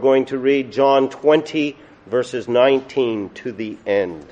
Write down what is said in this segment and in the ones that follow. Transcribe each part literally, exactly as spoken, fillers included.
going to read John twenty, verses nineteen to the end.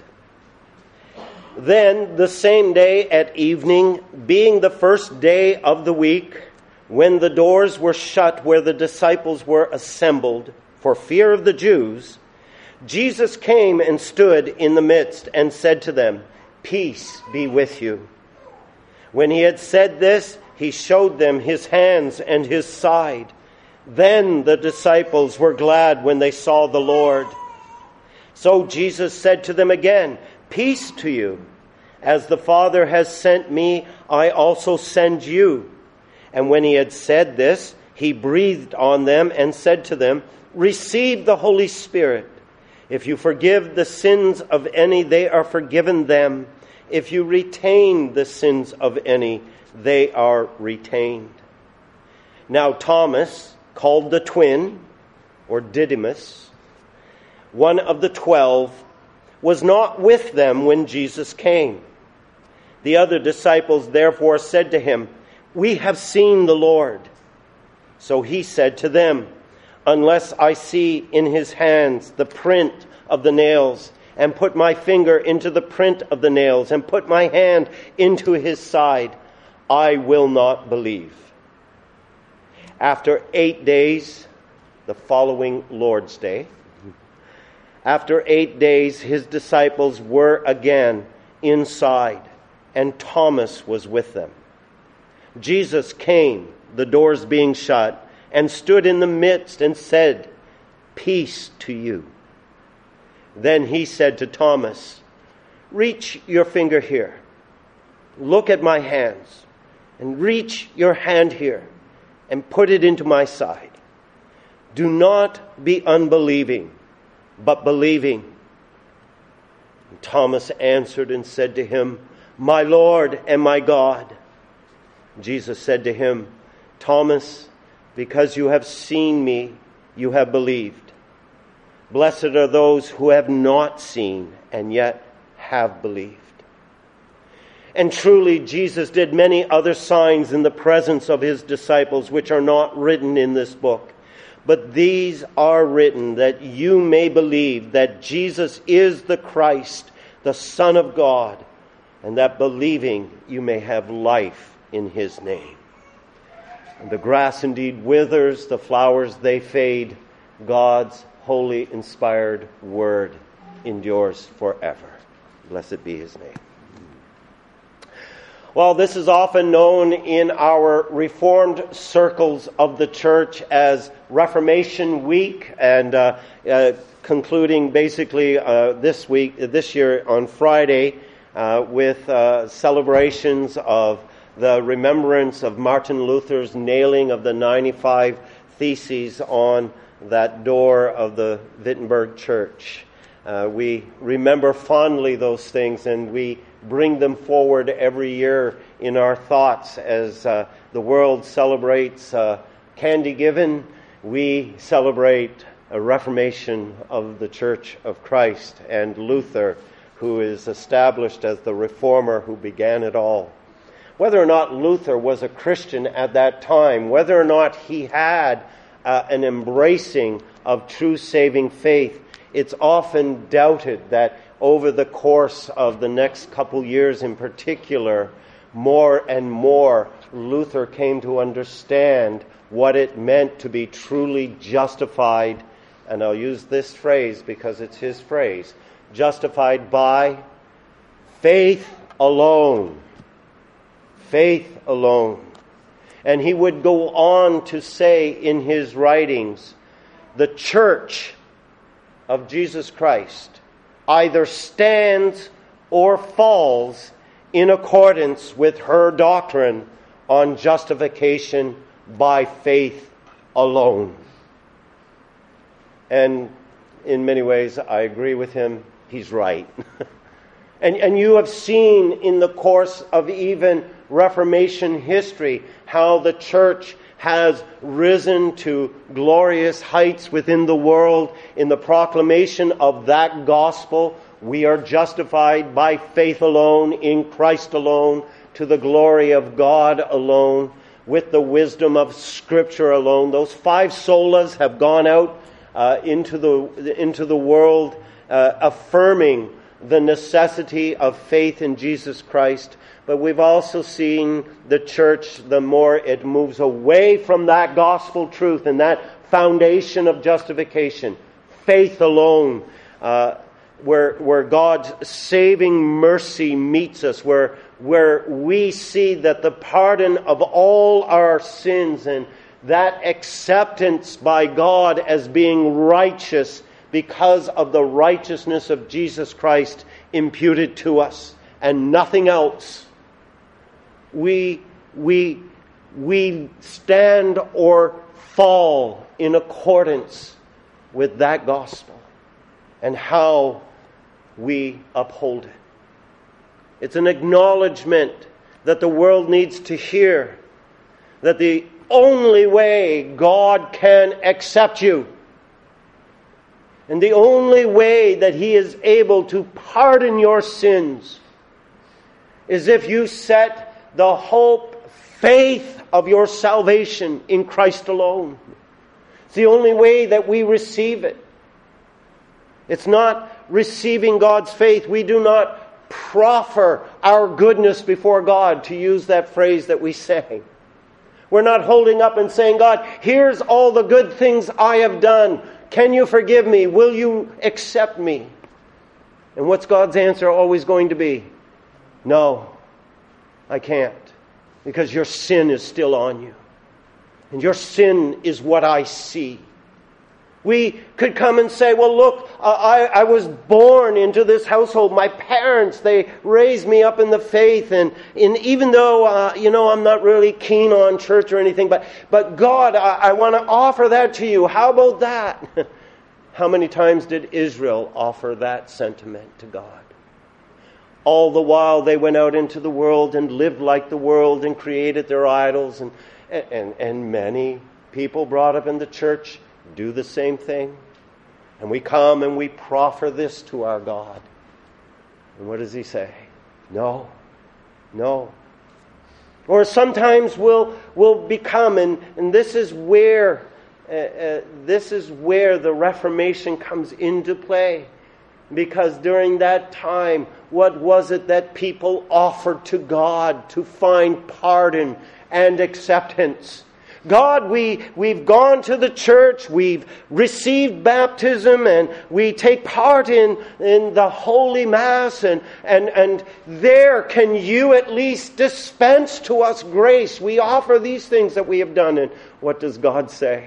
Then the same day at evening, being the first day of the week, when the doors were shut where the disciples were assembled for fear of the Jews, Jesus came and stood in the midst and said to them, "Peace be with you." When he had said this, he showed them his hands and his side. Then the disciples were glad when they saw the Lord. So Jesus said to them again, "Peace to you. As the Father has sent me, I also send you." And when he had said this, he breathed on them and said to them, "Receive the Holy Spirit. If you forgive the sins of any, they are forgiven them. If you retain the sins of any, they are retained." Now Thomas, called the twin, or Didymus, one of the twelve, was not with them when Jesus came. The other disciples therefore said to him, "We have seen the Lord." So he said to them, "Unless I see in his hands the print of the nails, and put my finger into the print of the nails, and put my hand into his side, I will not believe." After eight days, the following Lord's Day, after eight days his disciples were again inside, and Thomas was with them. Jesus came, the doors being shut, and stood in the midst and said, "Peace to you." Then he said to Thomas, "Reach your finger here. Look at my hands, and reach your hand here, and put it into my side. Do not be unbelieving, but believing." And Thomas answered and said to him, "My Lord and my God." Jesus said to him, "Thomas, because you have seen me, you have believed. Blessed are those who have not seen and yet have believed." And truly Jesus did many other signs in the presence of his disciples, which are not written in this book. But these are written that you may believe that Jesus is the Christ, the Son of God, and that believing you may have life in his name. And the grass indeed withers, the flowers they fade. God's holy inspired word endures forever. Blessed be his name. Well, this is often known in our Reformed circles of the church as Reformation Week, and uh, uh, concluding basically uh, this week, this year on Friday, uh, with uh, celebrations of the remembrance of Martin Luther's nailing of the ninety-five Theses on that door of the Wittenberg Church. Uh, we remember fondly those things, and we bring them forward every year in our thoughts as uh, the world celebrates uh, Candy-Given. We celebrate a reformation of the Church of Christ and Luther, who is established as the reformer who began it all. Whether or not Luther was a Christian at that time, whether or not he had uh, an embracing of true saving faith, it's often doubted that over the course of the next couple years in particular, more and more Luther came to understand what it meant to be truly justified, and I'll use this phrase because it's his phrase, justified by faith alone. Faith alone. And he would go on to say in his writings, the Church of Jesus Christ either stands or falls in accordance with her doctrine on justification by faith alone. And in many ways, I agree with him. He's right. and, and you have seen in the course of even Reformation history how the church has risen to glorious heights within the world in the proclamation of that gospel. We are justified by faith alone, in Christ alone, to the glory of God alone, with the wisdom of Scripture alone. Those five solas have gone out uh, into the into the world, uh, affirming the necessity of faith in Jesus Christ. But we've also seen the church, the more it moves away from that gospel truth and that foundation of justification, faith alone, uh, where where God's saving mercy meets us, where where we see that the pardon of all our sins and that acceptance by God as being righteous because of the righteousness of Jesus Christ imputed to us and nothing else. We, we, we stand or fall in accordance with that gospel and how we uphold it. It's an acknowledgement that the world needs to hear that the only way God can accept you and the only way that He is able to pardon your sins is if you set the hope, faith of your salvation in Christ alone. It's the only way that we receive it. It's not receiving God's faith. We do not proffer our goodness before God, to use that phrase that we say. We're not holding up and saying, God, here's all the good things I have done. Can you forgive me? Will you accept me? And what's God's answer always going to be? No, I can't. Because your sin is still on you. And your sin is what I see. We could come and say, well, look, uh, I, I was born into this household. My parents, they raised me up in the faith. And, and even though, uh, you know, I'm not really keen on church or anything, but, but God, I, I want to offer that to you. How about that? How many times did Israel offer that sentiment to God? All the while they went out into the world and lived like the world and created their idols. And, and, and many people brought up in the church do the same thing. And we come and we proffer this to our God. And what does He say? No. No. Or sometimes we'll, we'll become, and, and this is where uh, uh, this is where the Reformation comes into play. Because during that time, what was it that people offered to God to find pardon and acceptance? God, we, we've gone to the church, we've received baptism, and we take part in, in the Holy Mass, and, and, and there can you at least dispense to us grace. We offer these things that we have done. And what does God say?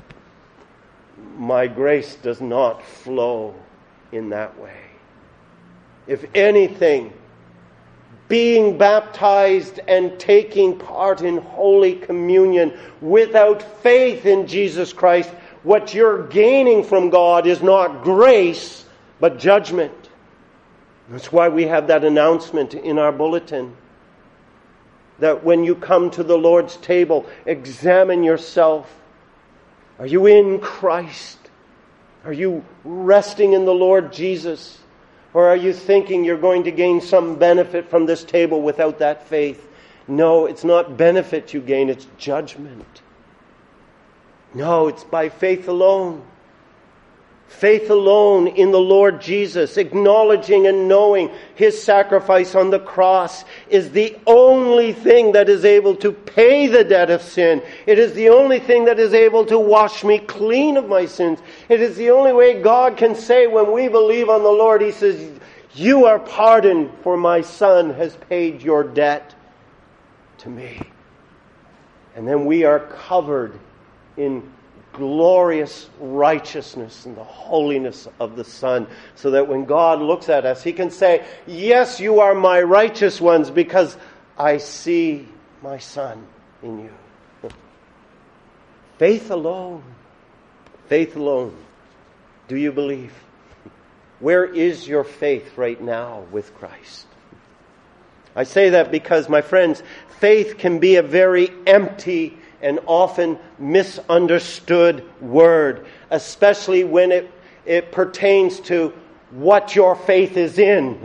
My grace does not flow in that way. If anything, being baptized and taking part in Holy Communion without faith in Jesus Christ, what you're gaining from God is not grace, but judgment. That's why we have that announcement in our bulletin. That when you come to the Lord's table, examine yourself. Are you in Christ? Are you resting in the Lord Jesus? Or are you thinking you're going to gain some benefit from this table without that faith? No, it's not benefit you gain, it's judgment. No, it's by faith alone. Faith alone in the Lord Jesus, acknowledging and knowing His sacrifice on the cross is the only thing that is able to pay the debt of sin. It is the only thing that is able to wash me clean of my sins. It is the only way God can say when we believe on the Lord, He says, you are pardoned, for my Son has paid your debt to me. And then we are covered in glorious righteousness and the holiness of the Son, so that when God looks at us, He can say, yes, you are my righteous ones because I see my Son in you. Faith alone. Faith alone. Do you believe? Where is your faith right now with Christ? I say that because, my friends, faith can be a very empty and often misunderstood word, especially when it, it pertains to what your faith is in.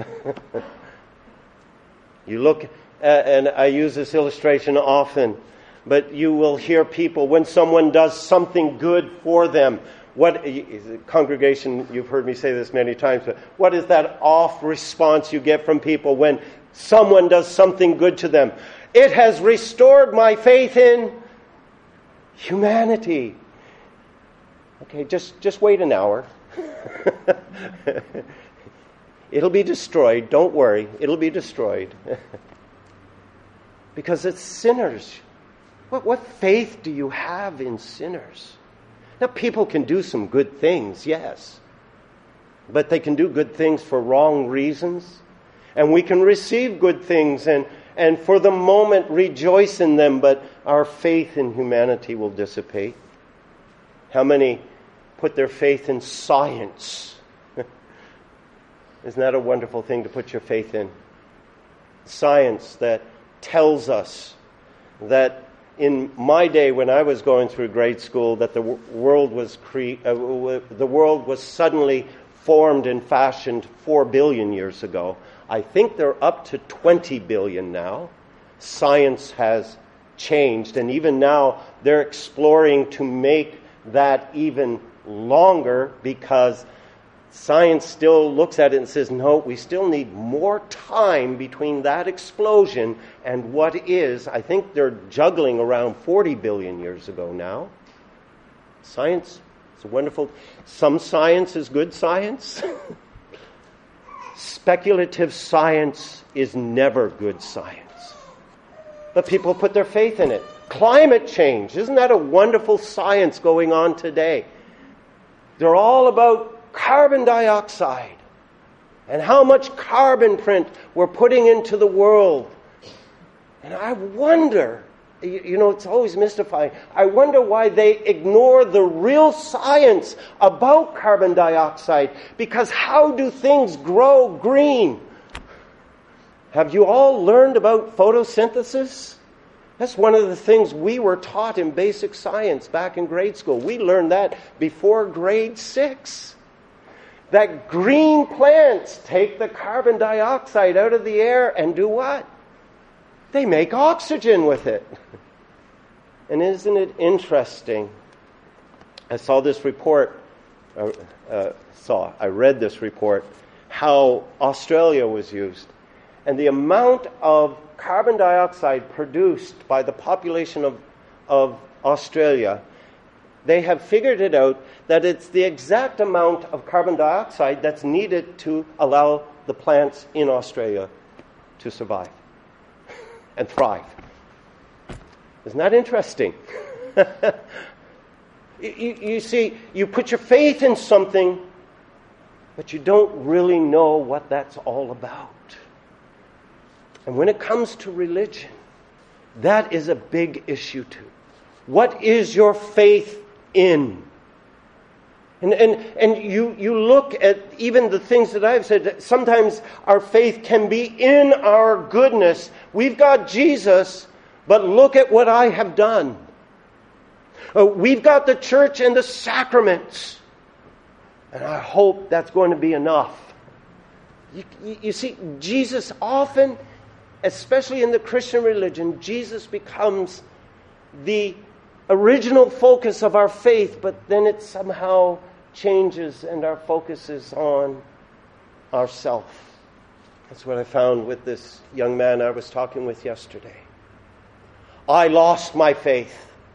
You look, at, and I use this illustration often, but you will hear people, when someone does something good for them, What, congregation, you've heard me say this many times, but what is that off response you get from people when someone does something good to them? It has restored my faith in humanity. Okay, just, just wait an hour. It'll be destroyed. Don't worry. It'll be destroyed. Because it's sinners. What, what faith do you have in sinners? Now, people can do some good things, yes. But they can do good things for wrong reasons. And we can receive good things and, and for the moment rejoice in them, but our faith in humanity will dissipate. How many put their faith in science? Isn't that a wonderful thing to put your faith in? Science that tells us that in my day when I was going through grade school that the world was cre- uh, the world was suddenly formed and fashioned four billion years ago. I think they're up to twenty billion now. Science has changed, and even now they're exploring to make that even longer, because science still looks at it and says, no, we still need more time between that explosion and what is. I think they're juggling around forty billion years ago now. Science is wonderful. Some science is good science. Speculative science is never good science. But people put their faith in it. Climate change, isn't that a wonderful science going on today? They're all about carbon dioxide and how much carbon print we're putting into the world. And I wonder, you know, it's always mystifying. I wonder why they ignore the real science about carbon dioxide. Because how do things grow green? Have you all learned about photosynthesis? That's one of the things we were taught in basic science back in grade school. We learned that before grade six. That green plants take the carbon dioxide out of the air and do what? They make oxygen with it. And isn't it interesting? I saw this report, uh, uh, saw, I read this report, how Australia was used. And the amount of carbon dioxide produced by the population of, of Australia, they have figured it out that it's the exact amount of carbon dioxide that's needed to allow the plants in Australia to survive and thrive. Isn't that interesting? you, you see, you put your faith in something, but you don't really know what that's all about. And when it comes to religion, that is a big issue too. What is your faith in? And and and you, you look at even the things that I've said, sometimes our faith can be in our goodness. We've got Jesus, but look at what I have done. Uh, we've got the church and the sacraments, and I hope that's going to be enough. You, you, you see, Jesus often, especially in the Christian religion, Jesus becomes the original focus of our faith, but then it somehow changes and our focus is on ourself. That's what I found with this young man I was talking with yesterday. I lost my faith.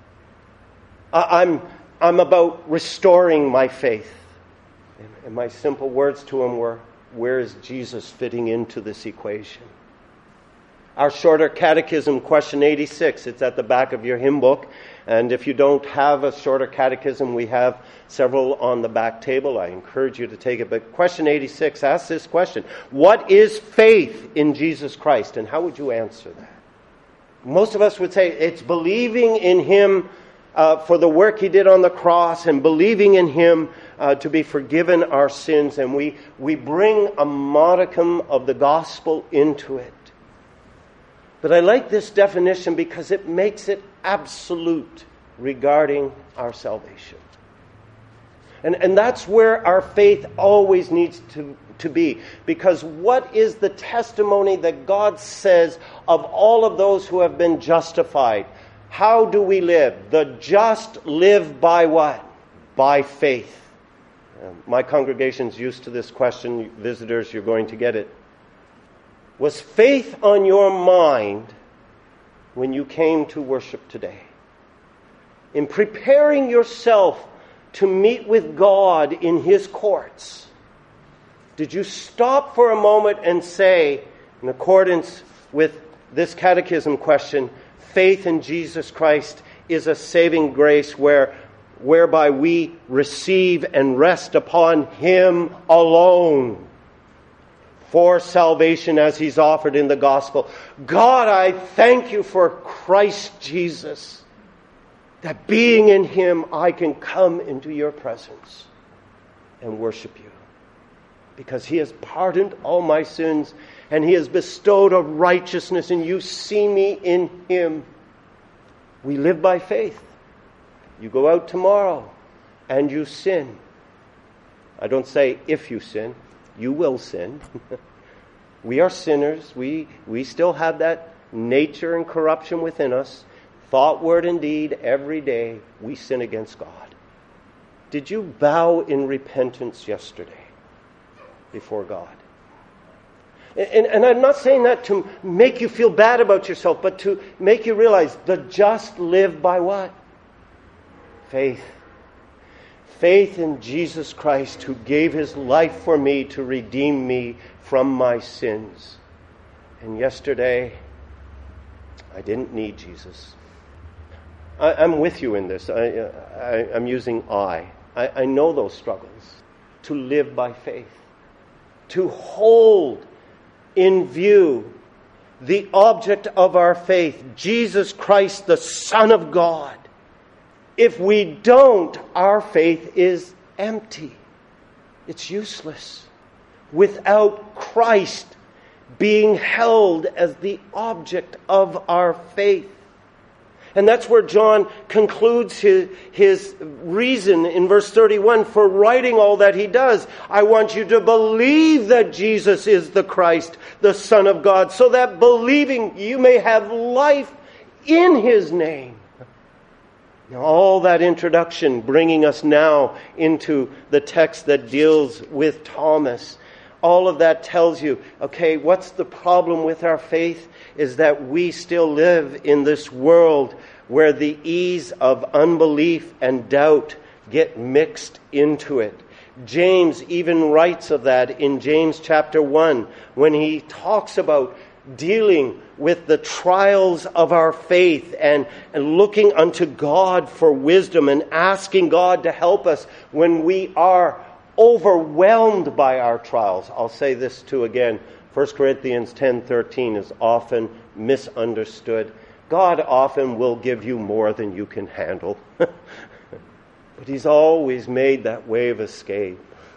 I, I'm, I'm about restoring my faith. And, and my simple words to him were, where is Jesus fitting into this equation? Our shorter catechism, question eighty-six, it's at the back of your hymn book. And if you don't have a shorter catechism, we have several on the back table. I encourage you to take it. But question eighty-six asks this question: what is faith in Jesus Christ? And how would you answer that? Most of us would say it's believing in Him uh, for the work He did on the cross, and believing in Him uh, to be forgiven our sins. And we, we bring a modicum of the gospel into it. But I like this definition because it makes it absolute regarding our salvation. And, and that's where our faith always needs to, to be. Because what is the testimony that God says of all of those who have been justified? How do we live? The just live by what? by faith. Uh, my congregation's used to this question. Visitors, you're going to get it. Was faith on your mind when you came to worship today? In preparing yourself to meet with God in His courts, did you stop for a moment and say, in accordance with this catechism question, faith in Jesus Christ is a saving grace where, whereby we receive and rest upon Him alone for salvation as He's offered in the gospel. God, I thank You for Christ Jesus, that being in Him I can come into Your presence and worship You. Because He has pardoned all my sins and He has bestowed a righteousness, and You see me in Him. We live by faith. You go out tomorrow and you sin. I don't say if you sin. You will sin. We are sinners. We, we still have that nature and corruption within us. Thought, word, and deed, every day we sin against God. Did you bow in repentance yesterday before God? And, and I'm not saying that to make you feel bad about yourself, but to make you realize the just live by what? Faith. Faith in Jesus Christ, who gave His life for me to redeem me from my sins. And yesterday, I didn't need Jesus. I, I'm with you in this. I, I, I'm using I. I. I know those struggles. To live by faith. To hold in view the object of our faith, Jesus Christ, the Son of God. If we don't, our faith is empty. It's useless. Without Christ being held as the object of our faith. And that's where John concludes his, his reason in verse thirty-one for writing all that he does. I want you to believe that Jesus is the Christ, the Son of God, so that believing you may have life in His name. Now, all that introduction bringing us now into the text that deals with Thomas. All of that tells you, okay, what's the problem with our faith? Is that we still live in this world where the ease of unbelief and doubt get mixed into it. James even writes of that in James chapter one when he talks about dealing with the trials of our faith and, and looking unto God for wisdom and asking God to help us when we are overwhelmed by our trials. I'll say this too again. First Corinthians ten thirteen is often misunderstood. God often will give you more than you can handle. But He's always made that way of escape.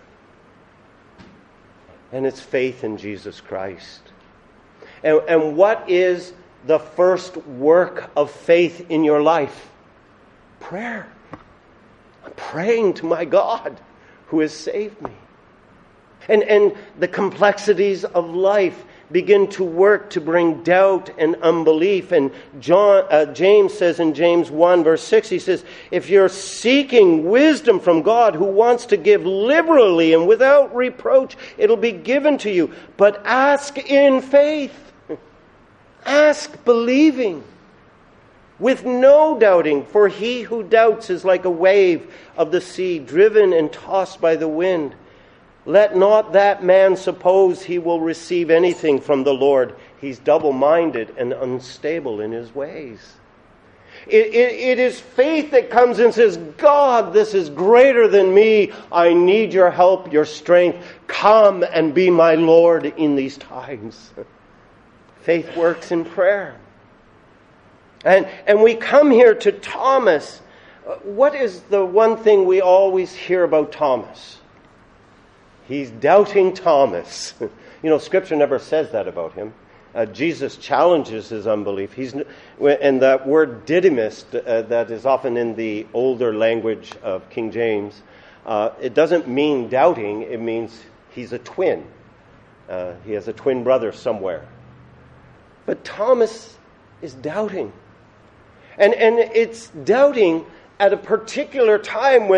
And it's faith in Jesus Christ. And, and what is the first work of faith in your life? Prayer. I'm praying to my God who has saved me. And, and the complexities of life begin to work to bring doubt and unbelief. And John, uh, James says in James one verse six, he says, if you're seeking wisdom from God who wants to give liberally and without reproach, it'll be given to you. But ask in faith. Ask believing. With no doubting, for he who doubts is like a wave of the sea, driven and tossed by the wind. Let not that man suppose he will receive anything from the Lord. He's double-minded and unstable in his ways. It, it, it is faith that comes and says, God, this is greater than me. I need your help, your strength. Come and be my Lord in these times. Faith works in prayer. And, and we come here to Thomas. What is the one thing we always hear about Thomas? He's doubting Thomas. You know, Scripture never says that about him. Uh, Jesus challenges his unbelief. He's, and that word didymus, uh, that is often in the older language of King James, uh, it doesn't mean doubting. It means he's a twin. Uh, he has a twin brother somewhere. But Thomas is doubting. And, and it's doubting at a particular time when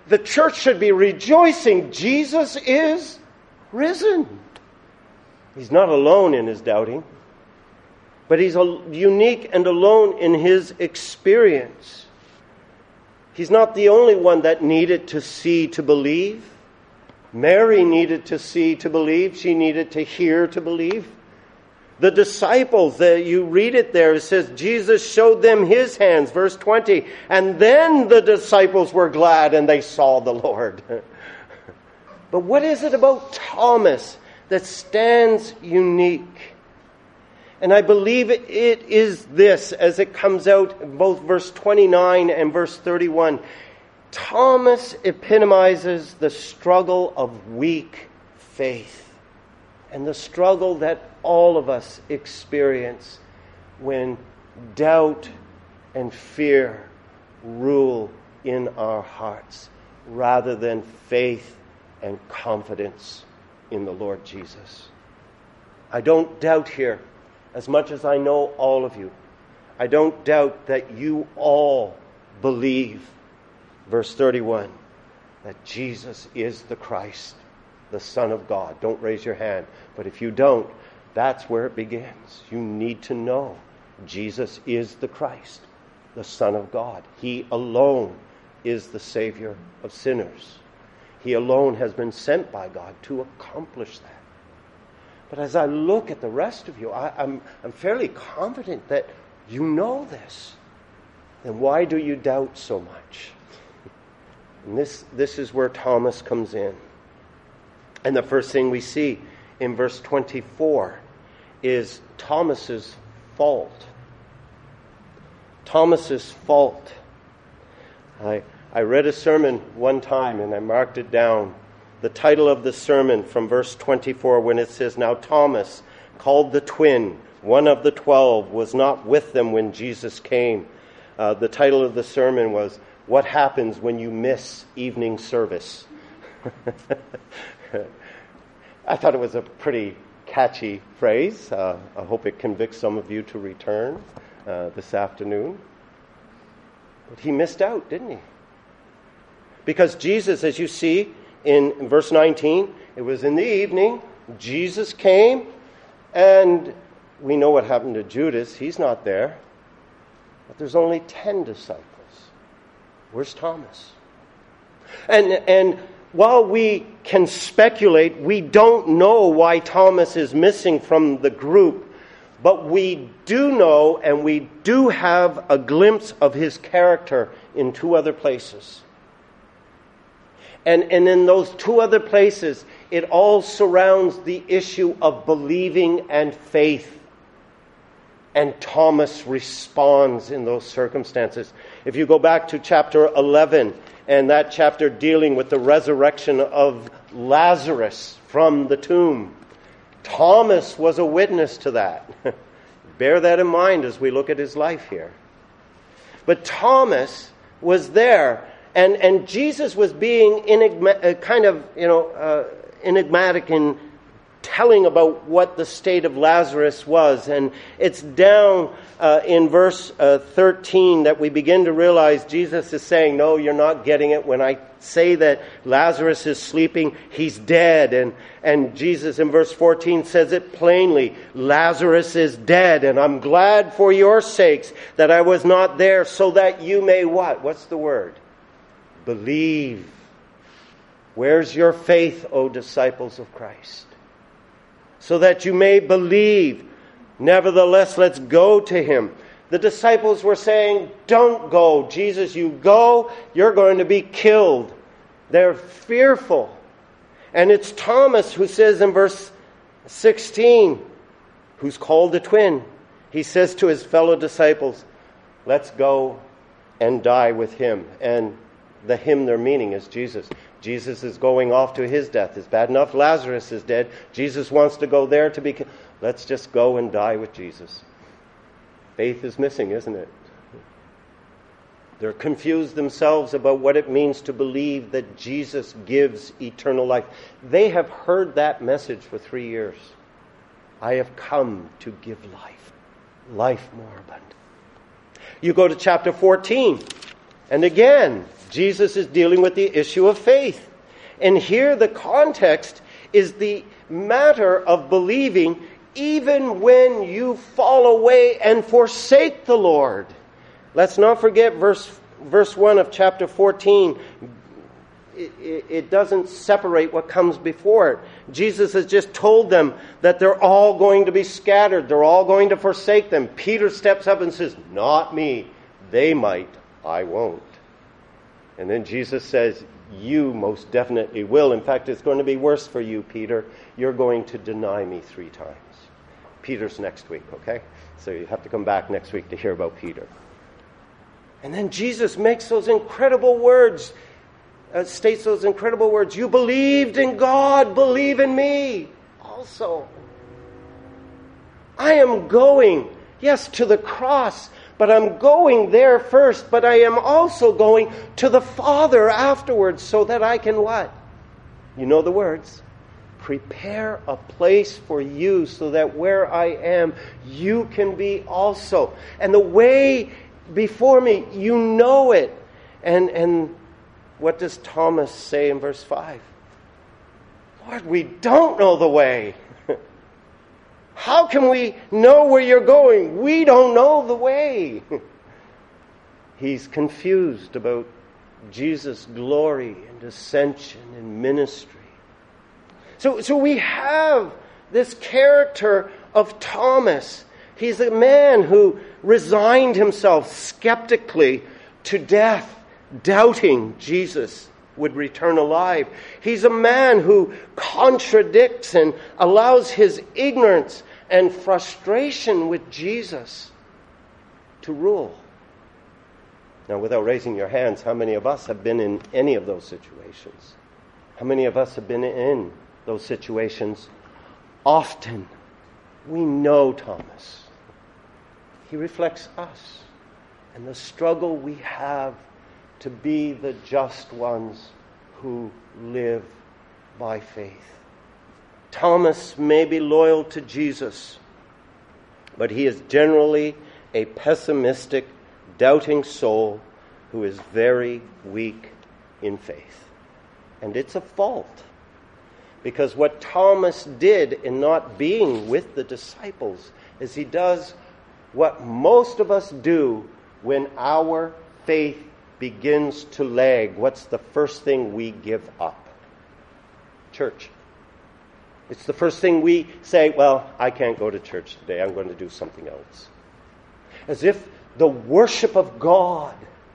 The church should be rejoicing. Jesus is risen. He's not alone in his doubting, but he's unique and alone in his experience. He's not the only one that needed to see to believe. Mary needed to see to believe. She needed to hear to believe. The disciples, uh, you read it there, it says Jesus showed them his hands, verse twenty. And then the disciples were glad and they saw the Lord. But what is it about Thomas that stands unique? And I believe it is this, as it comes out in both verse twenty-nine and verse thirty-one. Thomas epitomizes the struggle of weak faith and the struggle that all of us experience when doubt and fear rule in our hearts rather than faith and confidence in the Lord Jesus. I don't doubt here, as much as I know all of you, I don't doubt that you all believe, verse thirty-one, that Jesus is the Christ, the Son of God. Don't raise your hand. But if you don't, that's where it begins. You need to know Jesus is the Christ, the Son of God. He alone is the Savior of sinners. He alone has been sent by God to accomplish that. But as I look at the rest of you, I, I'm, I'm fairly confident that you know this. Then why do you doubt so much? And this, this is where Thomas comes in. And the first thing we see in verse twenty-four is Thomas's fault. Thomas's fault. I, I read a sermon one time and I marked it down. The title of the sermon from verse twenty-four, when it says, "Now Thomas, called the twin, one of the twelve, was not with them when Jesus came." Uh, the title of the sermon was, "What Happens When You Miss Evening Service?" I thought it was a pretty catchy phrase. Uh, I hope it convicts some of you to return uh, this afternoon. But he missed out, didn't he? Because Jesus, as you see in verse nineteen, it was in the evening, Jesus came, and we know what happened to Judas. He's not there. But there's only ten disciples. Where's Thomas? And and while we can speculate, we don't know why Thomas is missing from the group, but we do know and we do have a glimpse of his character in two other places. And, and in those two other places, it all surrounds the issue of believing and faith. And Thomas responds in those circumstances. If you go back to chapter eleven, and that chapter dealing with the resurrection of Lazarus from the tomb, Thomas was a witness to that. Bear that in mind as we look at his life here. But Thomas was there, and, and Jesus was being enigma, uh, kind of, you know, uh, enigmatic in telling about what the state of Lazarus was. And it's down uh, in verse uh, thirteen that we begin to realize Jesus is saying, no, you're not getting it. When I say that Lazarus is sleeping, he's dead. And, and Jesus in verse fourteen says it plainly, Lazarus is dead, and I'm glad for your sakes that I was not there, so that you may what? What's the word? Believe. Where's your faith, O disciples of Christ? So that you may believe. Nevertheless, let's go to him. The disciples were saying, don't go. Jesus, you go, you're going to be killed. They're fearful. And it's Thomas who says in verse sixteen, who's called the twin, he says to his fellow disciples, let's go and die with him. And the him they're meaning is Jesus. Jesus is going off to his death. It's bad enough Lazarus is dead. Jesus wants to go there to be... Let's just go and die with Jesus. Faith is missing, isn't it? They're confused themselves about what it means to believe that Jesus gives eternal life. They have heard that message for three years. I have come to give life. Life more abundant. You go to chapter fourteen. And again, Jesus is dealing with the issue of faith. And here the context is the matter of believing even when you fall away and forsake the Lord. Let's not forget verse verse one of chapter fourteen. It, it, it doesn't separate what comes before it. Jesus has just told them that they're all going to be scattered. They're all going to forsake them. Peter steps up and says, "Not me. They might. I won't." And then Jesus says, "You most definitely will. In fact, it's going to be worse for you, Peter. You're going to deny me three times." Peter's next week, okay? So you have to come back next week to hear about Peter. And then Jesus makes those incredible words, uh, states those incredible words. "You believed in God, believe in me also. I am going, yes, to the cross, but I'm going there first, but I am also going to the Father afterwards so that I can" what? You know the words. "Prepare a place for you so that where I am, you can be also. And the way before me, you know it." And, and what does Thomas say in verse five? "Lord, we don't know the way. How can we know where you're going? We don't know the way." He's confused about Jesus' glory and ascension and ministry. So, so we have this character of Thomas. He's a man who resigned himself skeptically to death, doubting Jesus would return alive. He's a man who contradicts and allows his ignorance and frustration with Jesus to rule. Now, without raising your hands, how many of us have been in any of those situations? How many of us have been in those situations often? We know Thomas. He reflects us and the struggle we have to be the just ones who live by faith. Thomas may be loyal to Jesus, but he is generally a pessimistic, doubting soul who is very weak in faith. And it's a fault. Because what Thomas did in not being with the disciples is he does what most of us do when our faith begins to lag. What's the first thing we give up? Church. It's the first thing we say, "Well, I can't go to church today. I'm going to do something else." As if the worship of God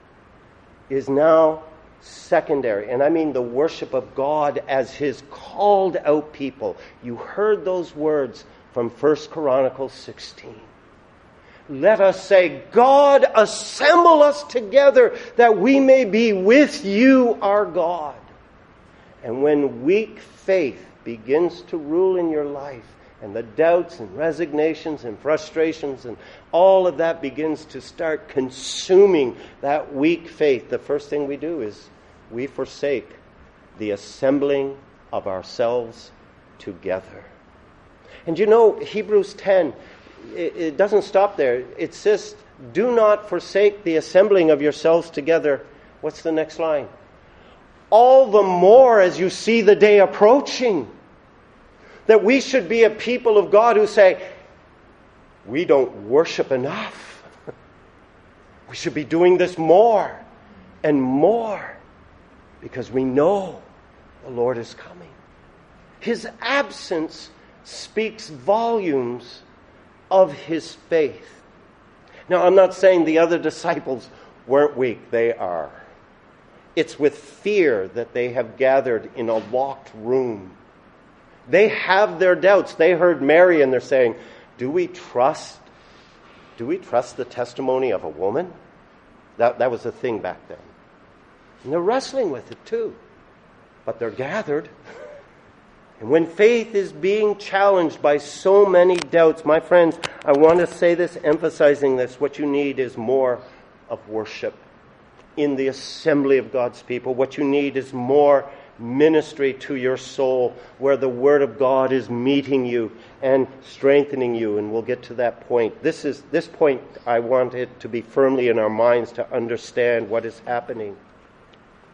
is now secondary. And I mean the worship of God as His called out people. You heard those words from First Chronicles sixteen. Let us say, "God, assemble us together that we may be with you, our God." And when weak faith begins to rule in your life, and the doubts and resignations and frustrations and all of that begins to start consuming that weak faith, the first thing we do is we forsake the assembling of ourselves together. And you know, Hebrews ten, it, it doesn't stop there. It says, "Do not forsake the assembling of yourselves together." What's the next line? "All the more as you see the day approaching." That we should be a people of God who say, "We don't worship enough. We should be doing this more and more because we know the Lord is coming." His absence speaks volumes of his faith. Now, I'm not saying the other disciples weren't weak. They are. It's with fear that they have gathered in a locked room. They have their doubts. They heard Mary and they're saying, do we trust, do we trust the testimony of a woman? That, that was a thing back then. And they're wrestling with it too. But they're gathered. And when faith is being challenged by so many doubts, my friends, I want to say this, emphasizing this, what you need is more of worship in the assembly of God's people. What you need is more ministry to your soul, where the Word of God is meeting you and strengthening you, and we'll get to that point. This is this point I want it to be firmly in our minds to understand what is happening.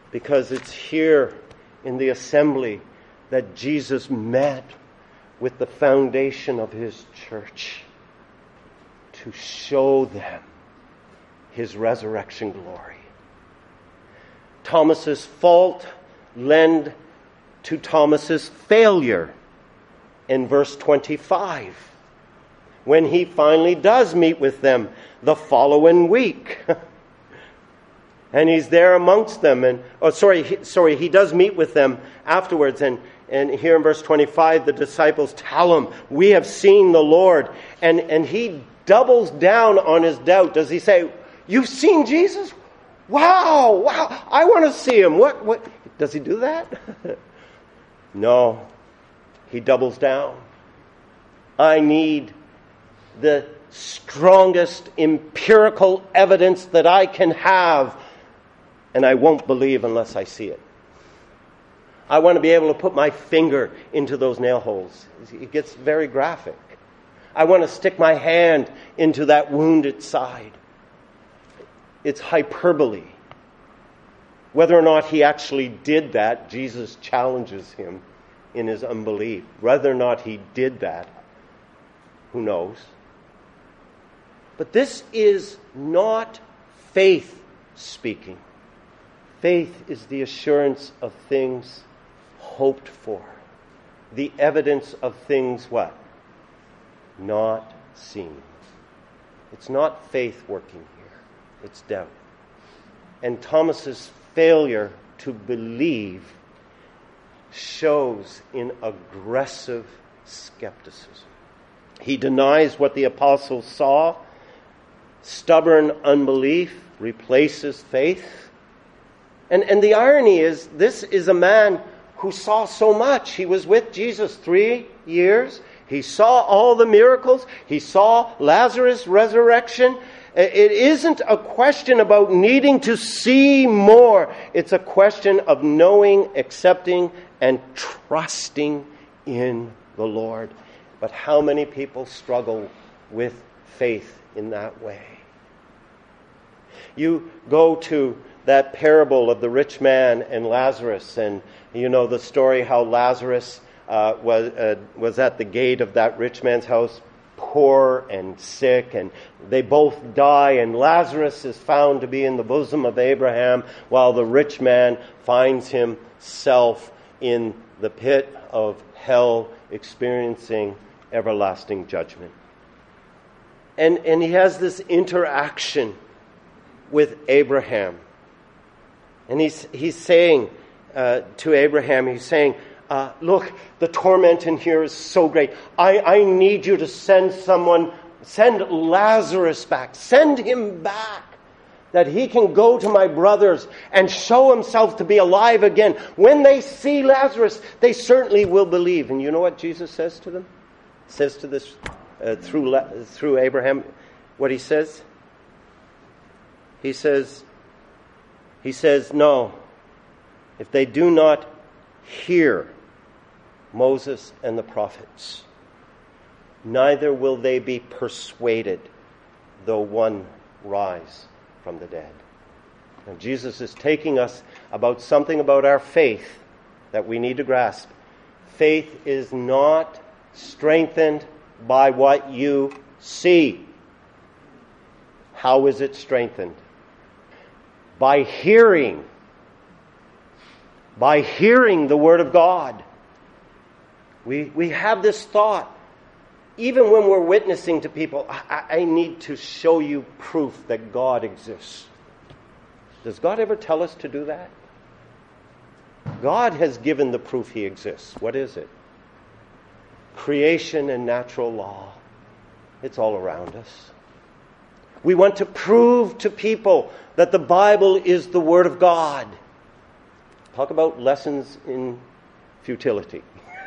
Because it's here in the assembly that Jesus met with the foundation of his church to show them his resurrection glory. Thomas's fault led to Thomas's failure in verse twenty-five, when he finally does meet with them the following week. And he's there amongst them. And oh, sorry, he, sorry, he does meet with them afterwards. And, and here in verse twenty-five, the disciples tell him, "We have seen the Lord." And, and he doubles down on his doubt. Does he say, "You've seen Jesus? Wow, wow, I want to see him." What, what? Does he do that? No. He doubles down. I need the strongest empirical evidence that I can have, and I won't believe unless I see it. I want to be able to put my finger into those nail holes. It gets very graphic. I want to stick my hand into that wounded side. It's hyperbole. Whether or not he actually did that, Jesus challenges him in his unbelief. Whether or not he did that, who knows? But this is not faith speaking. Faith is the assurance of things hoped for. The evidence of things what? Not seen. It's not faith working here. It's doubt. And Thomas's failure to believe shows in aggressive skepticism. He denies what the apostles saw. Stubborn unbelief replaces faith. And, and the irony is, this is a man who saw so much. He was with Jesus three years. He saw all the miracles. He saw Lazarus' resurrection. It isn't a question about needing to see more. It's a question of knowing, accepting, and trusting in the Lord. But how many people struggle with faith in that way? You go to that parable of the rich man and Lazarus, and you know the story how Lazarus uh, was uh, was at the gate of that rich man's house, poor and sick, and they both die, and Lazarus is found to be in the bosom of Abraham, while the rich man finds himself in the pit of hell, experiencing everlasting judgment. And, and he has this interaction with Abraham. And he's, he's saying uh, to Abraham, he's saying, Uh, look, the torment in here is so great. I, I need you to send someone, send Lazarus back. Send him back, that he can go to my brothers and show himself to be alive again. When they see Lazarus, they certainly will believe. And you know what Jesus says to them? Says to this uh, through through Abraham, what he says? He says, he says, no, if they do not hear Moses and the prophets, neither will they be persuaded, though one rise from the dead. And Jesus is taking us about something about our faith that we need to grasp. Faith is not strengthened by what you see. How is it strengthened? By hearing. By hearing the Word of God. We we have this thought, even when we're witnessing to people, I, I need to show you proof that God exists. Does God ever tell us to do that? God has given the proof He exists. What is it? Creation and natural law. It's all around us. We want to prove to people that the Bible is the Word of God. Talk about lessons in futility.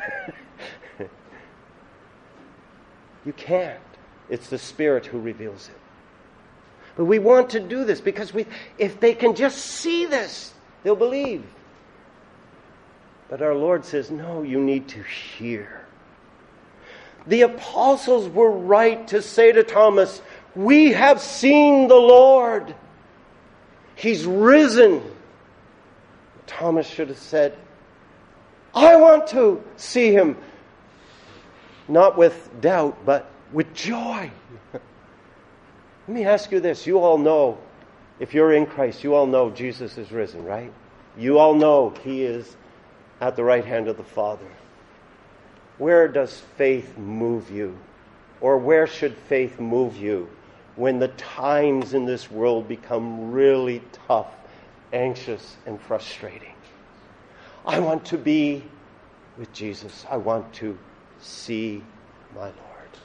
You can't. It's the Spirit who reveals it. But we want to do this because we, if they can just see this, they'll believe. But our Lord says, no, you need to hear. The apostles were right to say to Thomas, we have seen the Lord. He's risen. Thomas should have said, I want to see him. Not with doubt, but with joy. Let me ask you this. You all know, if you're in Christ, you all know Jesus is risen, right? You all know He is at the right hand of the Father. Where does faith move you? Or where should faith move you when the times in this world become really tough, anxious, and frustrating? I want to be with Jesus. I want to see my Lord.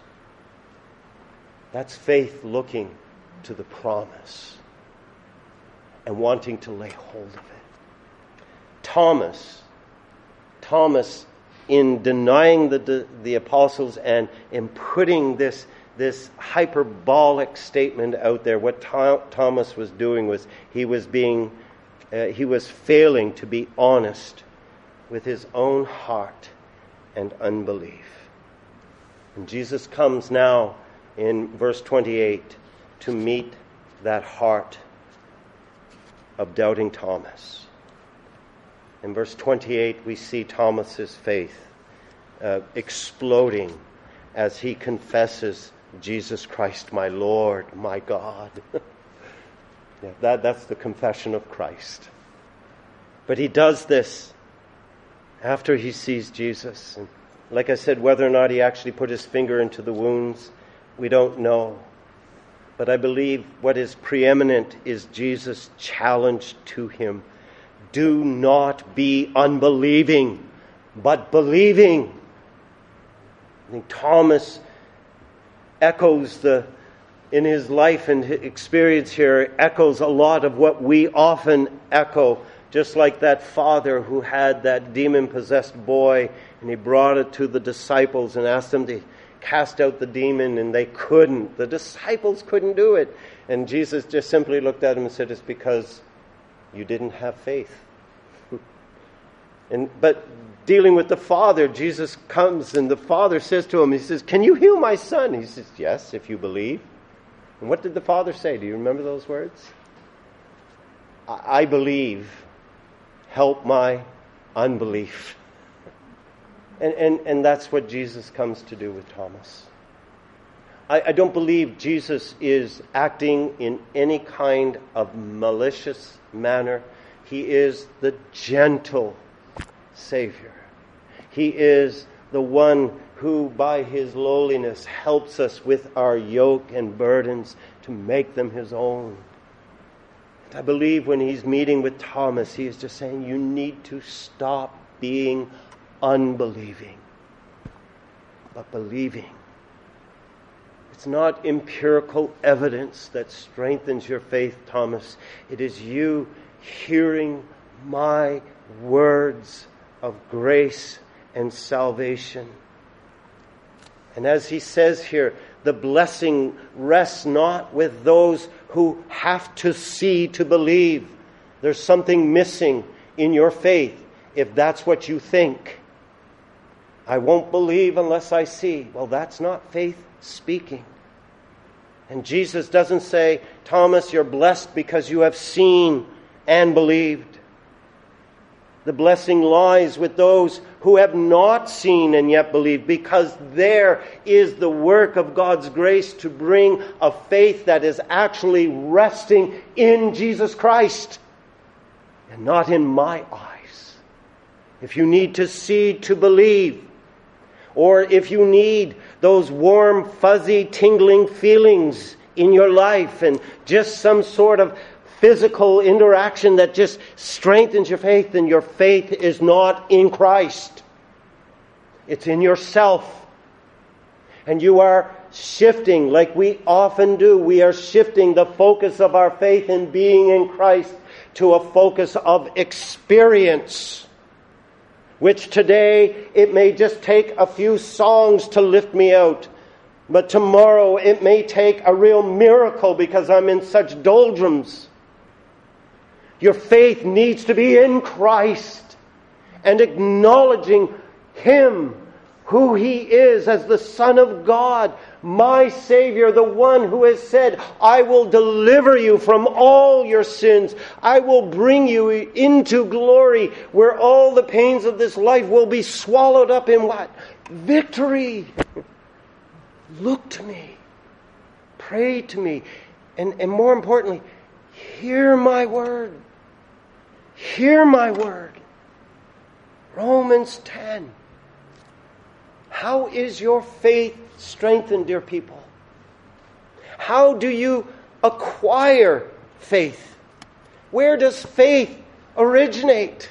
That's faith looking to the promise and wanting to lay hold of it. Thomas, Thomas, in denying the, the, the apostles and in putting this, this hyperbolic statement out there, what Th- Thomas was doing was he was being, uh, he was failing to be honest with his own heart and unbelief. And Jesus comes now in verse twenty-eight to meet that heart of doubting Thomas. In verse twenty-eight, we see Thomas's faith uh, exploding as he confesses, Jesus Christ, my Lord, my God. yeah, that, that's the confession of Christ. But he does this after he sees Jesus. And like I said, whether or not he actually put his finger into the wounds, we don't know. But I believe what is preeminent is Jesus' challenge to him. Do not be unbelieving, but believing. I think Thomas echoes the, in his life and experience here, echoes a lot of what we often echo. Just like that father who had that demon-possessed boy, and he brought it to the disciples and asked them to cast out the demon, and they couldn't. The disciples couldn't do it. And Jesus just simply looked at him and said, it's because you didn't have faith. and But dealing with the father, Jesus comes and the father says to him, he says, can you heal my son? He says, yes, if you believe. And what did the father say? Do you remember those words? I, I believe. Help my unbelief. And, and, and that's what Jesus comes to do with Thomas. I, I don't believe Jesus is acting in any kind of malicious manner. He is the gentle Savior. He is the one who, by His lowliness, helps us with our yoke and burdens to make them His own. I believe when He's meeting with Thomas, He is just saying, you need to stop being unbelieving, but believing. It's not empirical evidence that strengthens your faith, Thomas. It is you hearing my words of grace and salvation. And as he says here, the blessing rests not with those who have to see to believe. There's something missing in your faith if that's what you think. I won't believe unless I see. Well, that's not faith speaking. And Jesus doesn't say, Thomas, you're blessed because you have seen and believed. The blessing lies with those who have not seen and yet believed, because there is the work of God's grace to bring a faith that is actually resting in Jesus Christ and not in my eyes. If you need to see to believe, or if you need those warm, fuzzy, tingling feelings in your life and just some sort of physical interaction that just strengthens your faith, then your faith is not in Christ. It's in yourself. And you are shifting, like we often do, we are shifting the focus of our faith in being in Christ to a focus of experience, which today it may just take a few songs to lift me out. But tomorrow it may take a real miracle because I'm in such doldrums. Your faith needs to be in Christ and acknowledging Him who he is as the Son of God, my Savior, the one who has said, I will deliver you from all your sins. I will bring you into glory where all the pains of this life will be swallowed up in what? Victory. Look to me. Pray to me. And, and more importantly, hear my word. Hear my word. Romans ten. How is your faith strengthened, dear people? How do you acquire faith? Where does faith originate?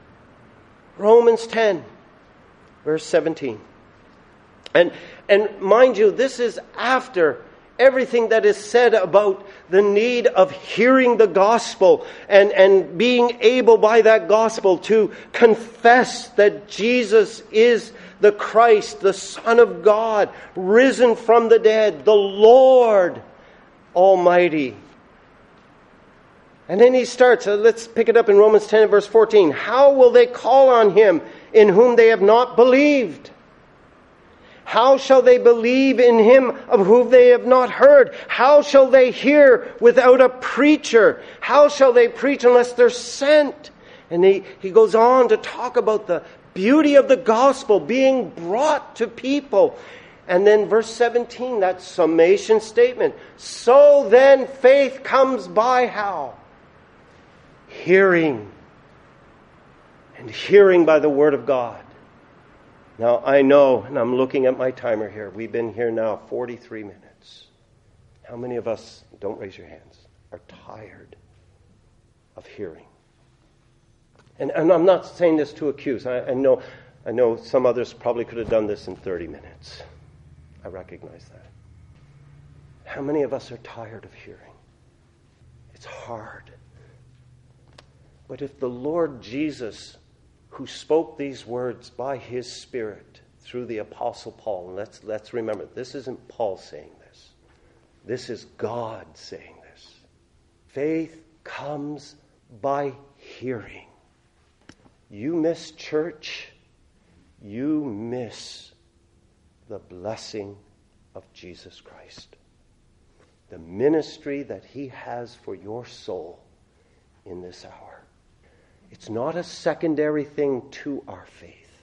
Romans ten, verse seventeen. And, and mind you, this is after everything that is said about the need of hearing the gospel and, and being able by that gospel to confess that Jesus is the Christ, the Son of God, risen from the dead, the Lord Almighty. And then he starts, uh, let's pick it up in Romans ten, verse fourteen. How will they call on him in whom they have not believed? How shall they believe in him of whom they have not heard? How shall they hear without a preacher? How shall they preach unless they're sent? And he, he goes on to talk about the beauty of the gospel being brought to people. And then verse seventeen, that summation statement. So then faith comes by how? Hearing. And hearing by the word of God. Now I know, and I'm looking at my timer here, we've been here now forty-three minutes. How many of us, don't raise your hands, are tired of hearing? And, and I'm not saying this to accuse. I, I know I know some others probably could have done this in thirty minutes. I recognize that. How many of us are tired of hearing? It's hard. But if the Lord Jesus, who spoke these words by his Spirit through the Apostle Paul, and let's, let's remember, this isn't Paul saying this. This is God saying this. Faith comes by hearing. You miss church, you miss the blessing of Jesus Christ. The ministry that he has for your soul in this hour. It's not a secondary thing to our faith.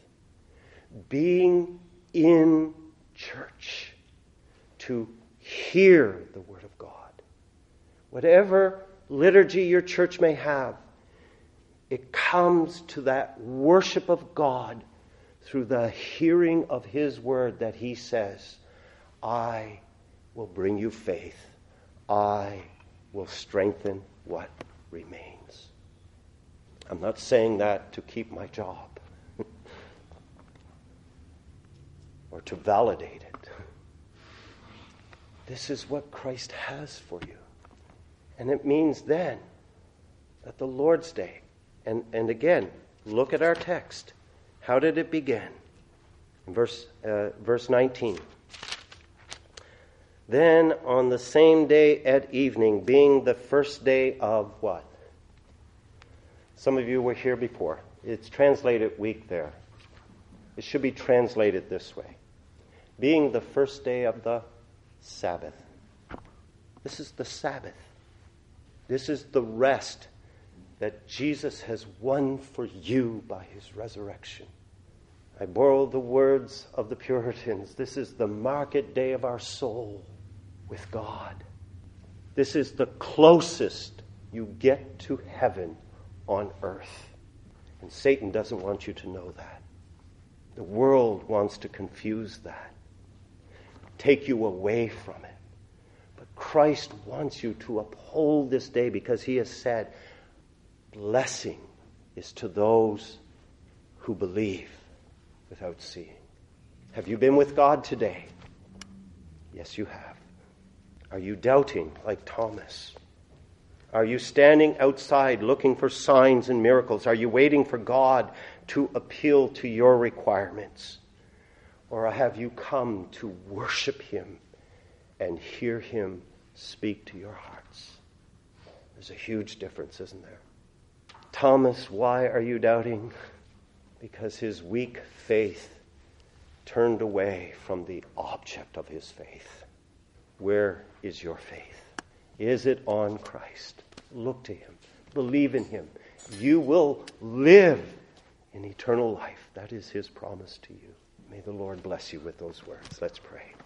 Being in church to hear the Word of God. Whatever liturgy your church may have, it comes to that worship of God through the hearing of his word that he says, I will bring you faith. I will strengthen what remains. I'm not saying that to keep my job or to validate it. This is what Christ has for you. And it means then that the Lord's Day, and, and again, look at our text. How did it begin? In verse, uh, verse nineteen. Then on the same day at evening, being the first day of what? Some of you were here before. It's translated week there. It should be translated this way. Being the first day of the Sabbath. This is the Sabbath. This is the rest that Jesus has won for you by his resurrection. I borrow the words of the Puritans. This is the market day of our soul with God. This is the closest you get to heaven on earth. And Satan doesn't want you to know that. The world wants to confuse that, take you away from it. But Christ wants you to uphold this day because he has said, blessing is to those who believe without seeing. Have you been with God today? Yes, you have. Are you doubting like Thomas? Are you standing outside looking for signs and miracles? Are you waiting for God to appeal to your requirements? Or have you come to worship him and hear him speak to your hearts? There's a huge difference, isn't there? Thomas, why are you doubting? Because his weak faith turned away from the object of his faith. Where is your faith? Is it on Christ? Look to him. Believe in him. You will live in eternal life. That is his promise to you. May the Lord bless you with those words. Let's pray.